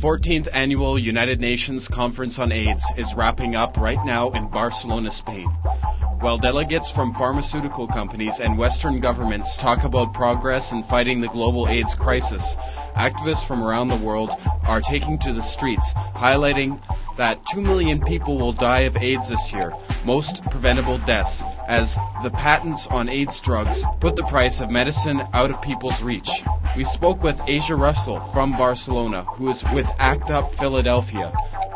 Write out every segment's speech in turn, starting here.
14th Annual United Nations Conference on AIDS is wrapping up right now in Barcelona, Spain. While delegates from pharmaceutical companies and Western governments talk about progress in fighting the global AIDS crisis, activists from around the world are taking to the streets, highlighting that 2 million people will die of AIDS this year, most preventable deaths, as the patents on AIDS drugs put the price of medicine out of people's reach. We spoke with Asia Russell from Barcelona, who is with ACT UP Philadelphia.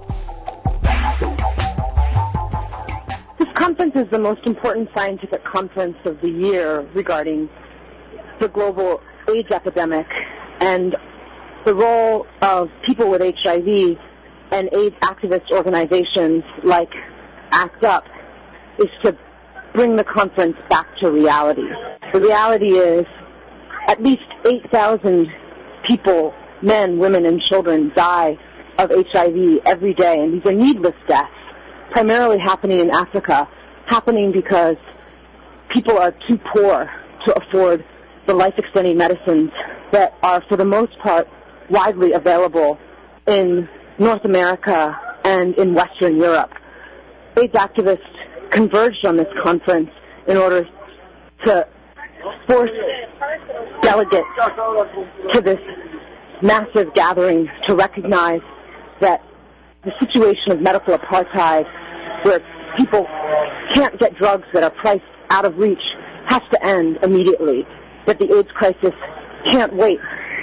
This conference is the most important scientific conference of the year regarding the global AIDS epidemic and the role of people with HIV and AIDS activist organizations like ACT UP is to bring the conference back to reality. The reality is at least 8,000 people, men, women, and children, die of HIV every day, and these are needless deaths, primarily happening in Africa, happening because people are too poor to afford the life-extending medicines that are, for the most part, widely available in North America and in Western Europe. AIDS activists converged on this conference in order to force delegates to this massive gathering to recognize that the situation of medical apartheid, where people can't get drugs that are priced out of reach, has to end immediately, that the AIDS crisis can't wait.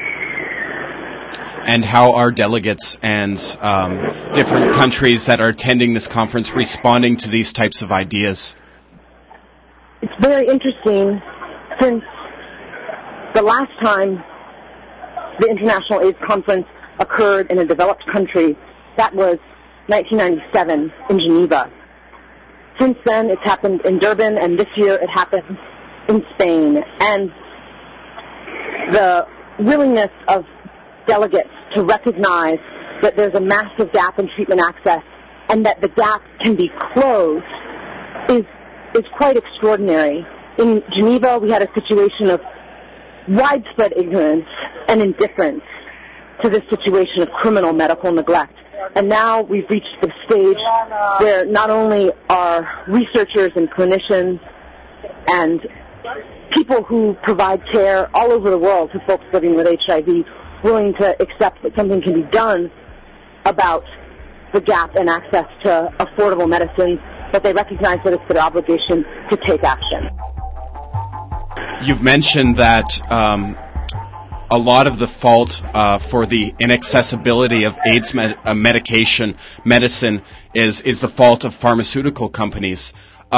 And how are delegates and different countries that are attending this conference responding to these types of ideas? It's very interesting, since the last time the International AIDS Conference occurred in a developed country, that was 1997 in Geneva. Since then, it's happened in Durban, and this year it happened in Spain. And the willingness of delegates to recognize that there's a massive gap in treatment access and that the gap can be closed is quite extraordinary. In Geneva, we had a situation of widespread ignorance and indifference to this situation of criminal medical neglect. And now we've reached the stage where not only are researchers and clinicians and people who provide care all over the world to folks living with HIV willing to accept that something can be done about the gap in access to affordable medicines, but they recognize that it's their obligation to take action. You've mentioned that a lot of the fault for the inaccessibility of AIDS medicine is the fault of pharmaceutical companies.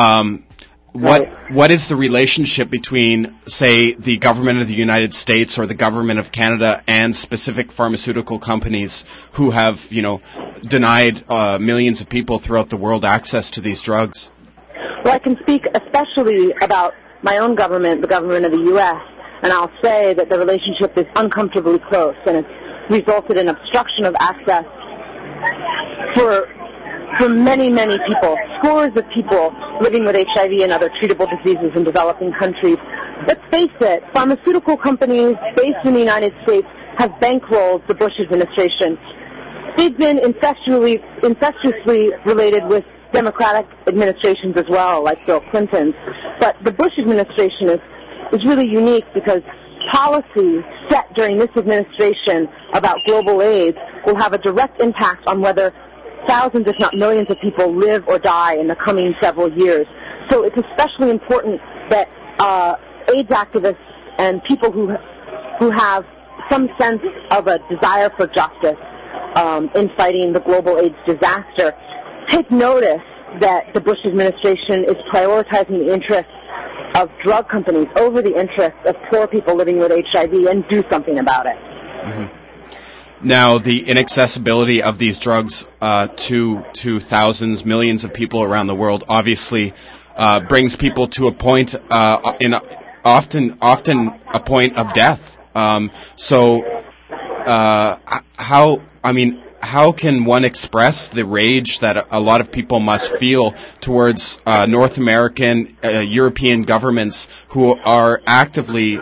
What is the relationship between, say, the government of the United States or the government of Canada and specific pharmaceutical companies who have, denied millions of people throughout the world access to these drugs? Well, I can speak especially about my own government, the government of the U.S., and I'll say that the relationship is uncomfortably close, and it's resulted in obstruction of access for many, many people, scores of people living with HIV and other treatable diseases in developing countries. Let's face it, pharmaceutical companies based in the United States have bankrolled the Bush administration. They've been incestuously related with Democratic administrations as well, like Bill Clinton's. But the Bush administration is really unique because policy set during this administration about global AIDS will have a direct impact on whether thousands, if not millions of people live or die in the coming several years. So it's especially important that AIDS activists and people who have some sense of a desire for justice in fighting the global AIDS disaster take notice that the Bush administration is prioritizing the interests of drug companies over the interests of poor people living with HIV and do something about it. Mm-hmm. Now, the inaccessibility of these drugs to thousands, millions of people around the world obviously brings people to a point, often a point of death. how can one express the rage that a lot of people must feel towards North American, European governments who are actively,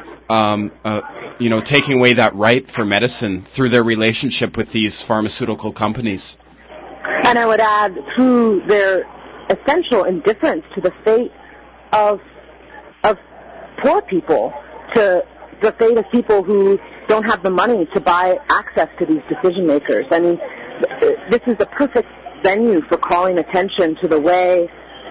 taking away that right for medicine through their relationship with these pharmaceutical companies? And I would add, through their essential indifference to the fate of poor people, to the fate of people who don't have the money to buy access to these decision makers. I mean, this is the perfect venue for calling attention to the way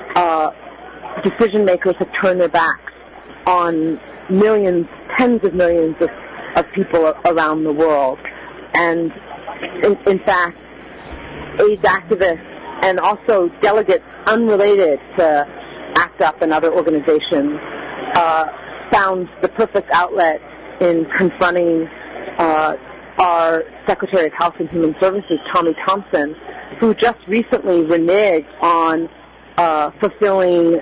decision makers have turned their backs on millions, tens of millions of people around the world. And in fact, AIDS activists and also delegates unrelated to ACT UP and other organizations found the perfect outlet in confronting our Secretary of Health and Human Services, Tommy Thompson, who just recently reneged on fulfilling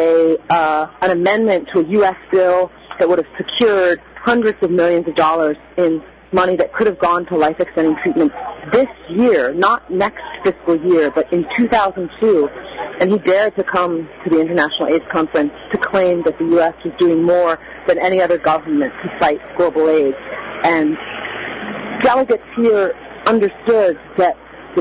an amendment to a U.S. bill that would have secured hundreds of millions of dollars in money that could have gone to life-extending treatment this year, not next fiscal year, but in 2002. And he dared to come to the International AIDS Conference to claim that the U.S. was doing more than any other government to fight global AIDS. And delegates here understood that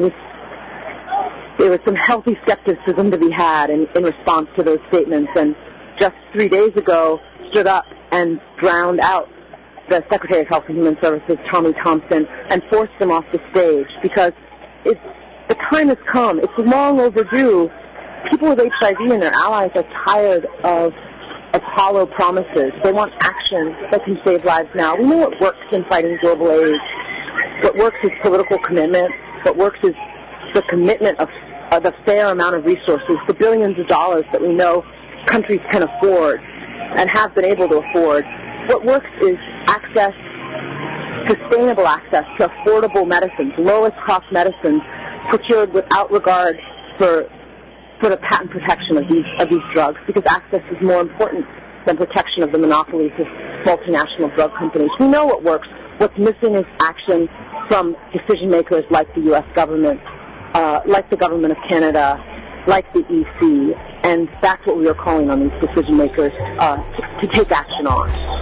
there was some healthy skepticism to be had in response to those statements, and just 3 days ago stood up and drowned out the Secretary of Health and Human Services, Tommy Thompson, and forced him off the stage because the time has come. It's long overdue. People with HIV and their allies are tired of hollow promises. They want action that can save lives now. We know what works in fighting global AIDS. What works is political commitment. What works is the commitment of the fair amount of resources, the billions of dollars that we know countries can afford and have been able to afford. What works is access, sustainable access to affordable medicines, lowest cost medicines procured without regard for the patent protection of these drugs, because access is more important than protection of the monopolies of multinational drug companies. We know what works. What's missing is action from decision makers like the U.S. government, like the government of Canada, like the EC, and that's what we are calling on these decision makers to take action on.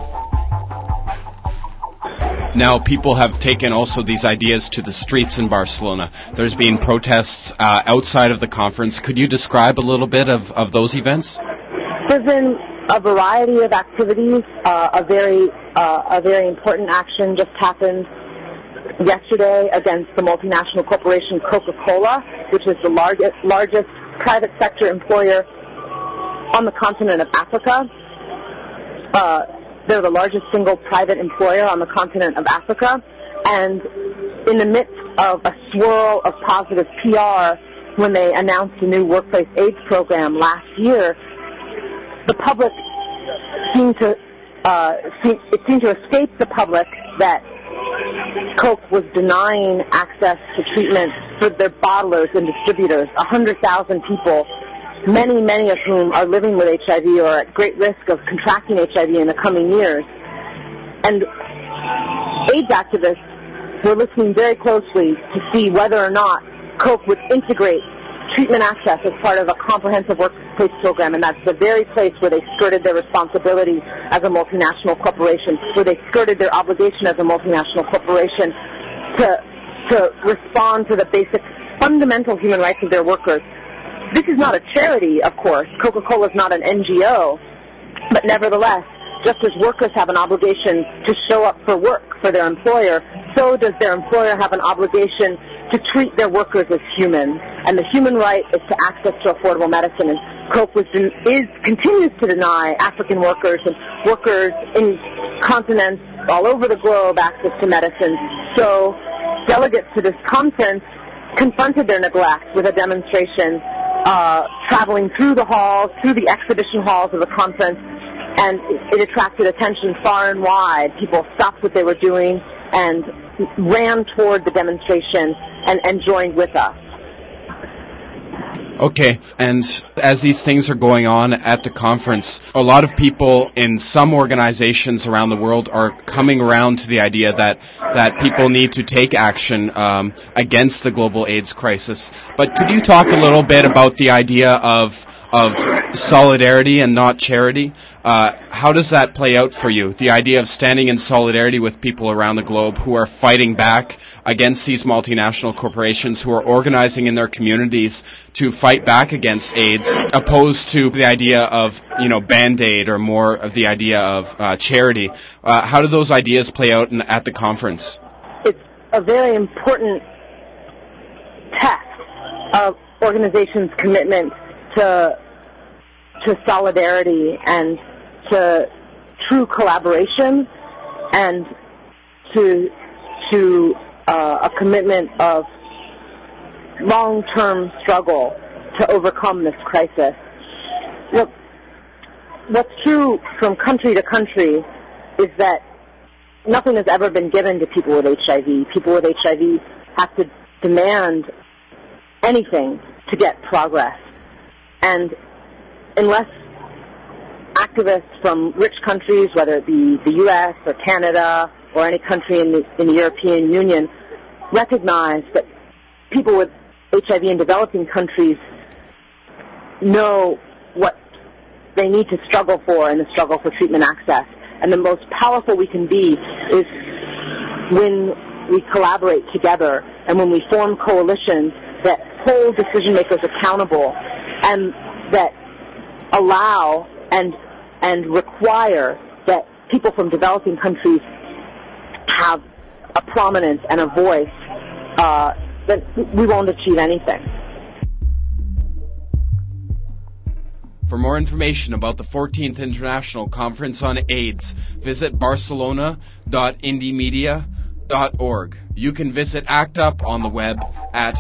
Now, people have taken also these ideas to the streets in Barcelona. There's been protests outside of the conference. Could you describe a little bit of those events? There's been a variety of activities. A very important action just happened yesterday against the multinational corporation Coca-Cola, which is the largest private sector employer on the continent of Africa. They're the largest single private employer on the continent of Africa. And in the midst of a swirl of positive PR, when they announced a new workplace AIDS program last year, the public seemed to escape the public that Coke was denying access to treatment for their bottlers and distributors, 100,000 people, many of whom are living with HIV or are at great risk of contracting HIV in the coming years. And AIDS activists were listening very closely to see whether or not Coke would integrate treatment access as part of a comprehensive workplace program, and that's the very place where they skirted their responsibility as a multinational corporation, where they skirted their obligation as a multinational corporation to respond to the basic fundamental human rights of their workers. This is not a charity, of course. Coca-Cola is not an NGO, but nevertheless, just as workers have an obligation to show up for work for their employer, so does their employer have an obligation to treat their workers as human. And the human right is to access to affordable medicine. And Coke continues to deny African workers and workers in continents all over the globe access to medicine. So delegates to this conference confronted their neglect with a demonstration traveling through the halls, through the exhibition halls of the conference, and it attracted attention far and wide. People stopped what they were doing and ran toward the demonstration and joined with us. Okay, and as these things are going on at the conference, a lot of people in some organizations around the world are coming around to the idea that people need to take action against the global AIDS crisis. But could you talk a little bit about the idea of solidarity and not charity? How does that play out for you? The idea of standing in solidarity with people around the globe who are fighting back against these multinational corporations, who are organizing in their communities to fight back against AIDS, opposed to the idea of, Band-Aid or more of the idea of charity. How do those ideas play out at the conference? It's a very important test of organizations' commitment to solidarity and to true collaboration and to a commitment of long-term struggle to overcome this crisis. Look, what's true from country to country is that nothing has ever been given to people with HIV. People with HIV have to demand anything to get progress. And unless activists from rich countries, whether it be the U.S. or Canada or any country in the European Union, recognize that people with HIV in developing countries know what they need to struggle for in the struggle for treatment access. And the most powerful we can be is when we collaborate together and when we form coalitions that hold decision makers accountable and that allow and require that people from developing countries have a prominence and a voice, that we won't achieve anything. For more information about the 14th International Conference on AIDS, visit barcelona.indiemedia.org. You can visit ACT UP on the web at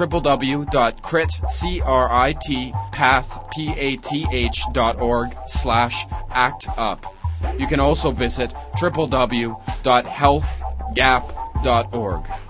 www.critpath.org/ACTUP. You can also visit www.healthgap.org.